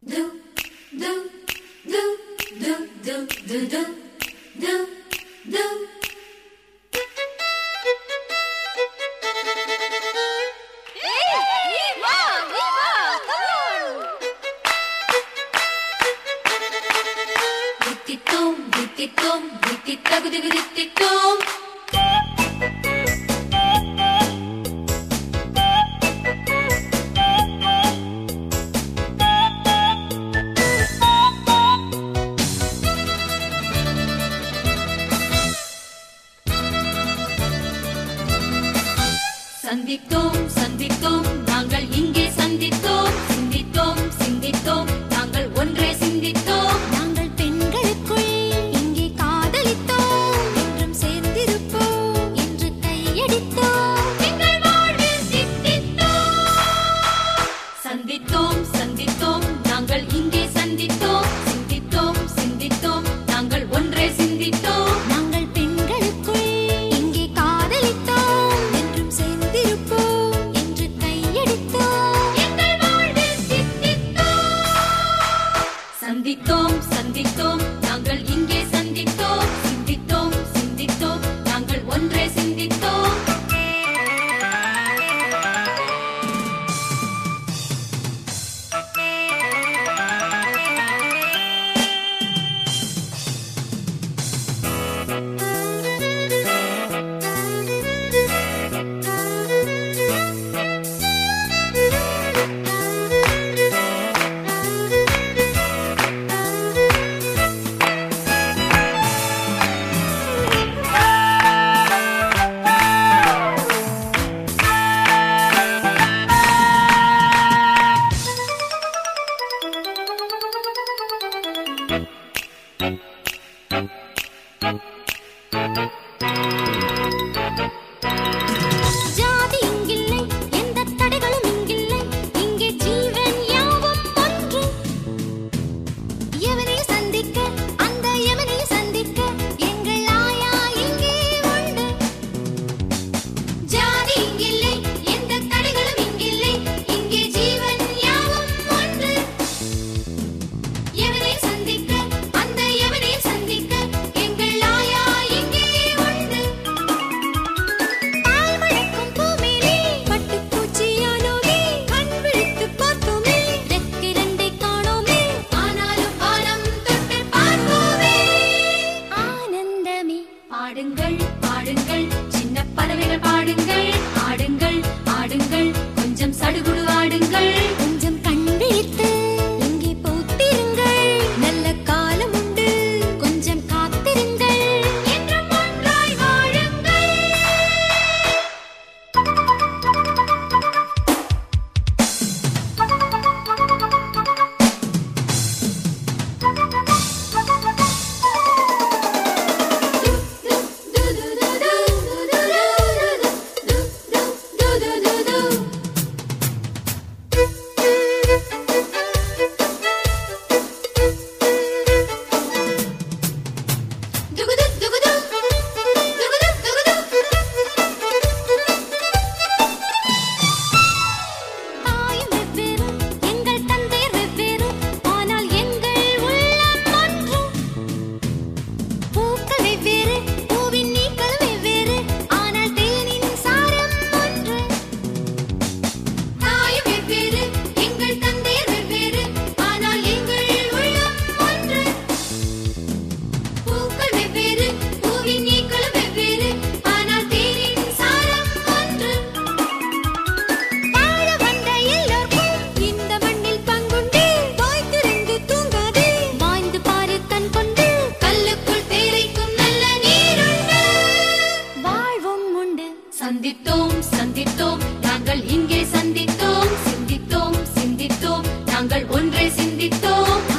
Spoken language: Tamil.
சந்தித்தோம் சந்தித்தோம் நாங்கள் இங்கே சந்தித்தோம் சிந்தித்தோம் சிந்தித்தோம் நாங்கள் ஒன்றே சிந்தித்தோம் நாங்கள் பெண்களுக்குள் இங்கே காதலித்தோம் என்றும் சேர்ந்திருப்போம் என்று கையடித்தோம் எங்கள் வாழ்வில் சிந்தித்தோம் சந்தித்தோம் சந்தித்தோம் நாங்கள் இங்கே சந்தித்தோம் சிந்தித்தோம் சிந்தித்தோம் நாங்கள் ஒன்றே சிந்தித்தோம் நாங்கள் பெண்களுக்குள் இங்கே காதலித்தோம் என்றும் சேர்ந்திருப்போம் என்று கையடித்தோம் எங்கள் வாழ்வில் சிந்தித்தோம் சந்தித்தோம் சந்தித்தோம் நாங்கள் இங்கே சந்தித்தோம் சிந்தித்தோம் சிந்தித்தோம் நாங்கள் ஒன்றே சிந்தித்தோம் ஜாதி இங்கில்லை எந்த தடைகளும் இங்கில்லை இங்கே ஜீவன் யாவும் ஒன்று எவனை சந்திக்க அந்த எவனை சந்திக்க எங்கள் ஆயா இங்கே உண்டு ஜாதி இங்கில்லை எந்த தடைகளும் இங்கில்லை இங்கே ஜீவன் யாவும் ஒன்று எவனை சந்திக்க அந்த எவனை சந்திக்க எங்கள் ஆயா இங்கே உண்டு பால் மணக்கும் பூமேலே பட்டுப்பூச்சியானோமே கண் விழித்து பார்த்தோமே ரெக்கிரண்டை காணோமே ஆனாலும் வானம் தொட்டு பார்ப்போமே ஆனந்தமே பாடுங்கள் பாடுங்கள் சின்ன பறவைகள் பாடுங்கள் ஆடுங்கள் ஆடுங்கள் கொஞ்சம் சடுகுடு ஆடுங்கள் கொஞ்சம் கண் விழித்து இங்கே பூத்திருங்கள் நல்ல காலம் உண்டு கொஞ்சம் காத்திருங்கள் என்றும் ஒன்றாய் வாழுங்கள் தாயும் வெவ்வேறு எங்கள் தந்தையர் வெவ்வேறு ஆனால் எங்கள் உள்ளம் ஒன்று பூக்கள் வெவ்வேறு பூவின் நீக்கள் வெவ்வேறு ஆனால் தேனின் சாரம் ஒன்று தாயும் வெவ்வேறு எங்கள் தந்தையர் வெவ்வேறு ஆனால் எங்கள் உள்ளம் ஒன்று பூக்கள் வெவ்வேறு பூவின் நீக்கள் வெவ்வேறு ஆனால் தேனின் சாரம் ஒன்று வாழ வந்த எல்லோருக்கும் இந்த மண்ணில் பங்குண்டு வாய் திறந்து தூங்காதே வாய்ந்து பாரு கண் கொண்டு கல்லுக்குள் தேரைக்கும் நல்ல நீருண்டு வாழ்வும் உண்டு சந்தித்தோம் சந்தித்தோம் நாங்கள் இங்கே சந்தித்தோம் சிந்தித்தோம் சிந்தித்தோம் நாங்கள் ஒன்றே சிந்தித்தோம்